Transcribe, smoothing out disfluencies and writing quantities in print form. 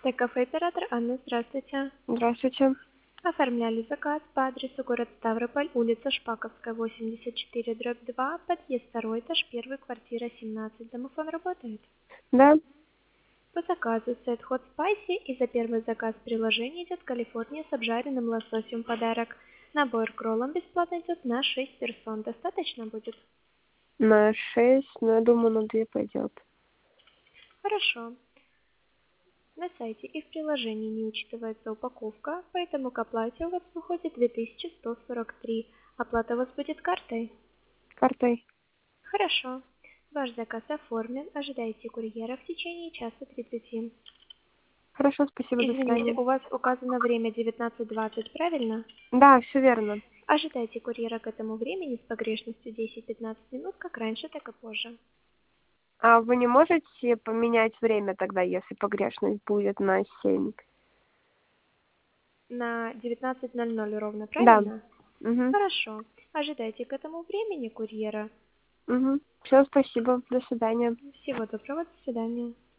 Кафе-оператор Анна, здравствуйте. Здравствуйте. Оформляли заказ по адресу город Ставрополь, улица Шпаковская, 84/2, подъезд 2, этаж 1, квартира 17. Домофон работает? Да, По заказу сет Hot Spicy и за первый заказ в приложении идет Калифорния с обжаренным лососем подарок. Набор к роллам бесплатно идет на 6 персон. Достаточно будет? на 6, но я думаю, на 2 пойдет. Хорошо. На сайте и в приложении не учитывается упаковка, поэтому к оплате у вас выходит 2143. Оплата у вас будет картой? Картой. Хорошо. Ваш заказ оформлен. Ожидайте курьера в течение часа 30. Хорошо, спасибо, до Извините, свидания. у вас указано время 19:20, правильно? Да, все верно. Ожидайте курьера к этому времени с погрешностью 10-15 минут, как раньше, так и позже. А вы не можете поменять время тогда, если погрешность будет на 7? На 19:00 ровно, Да. правильно? Угу. Хорошо. Ожидайте к этому времени курьера. Угу. Все, спасибо, до свидания. Всего доброго, до свидания.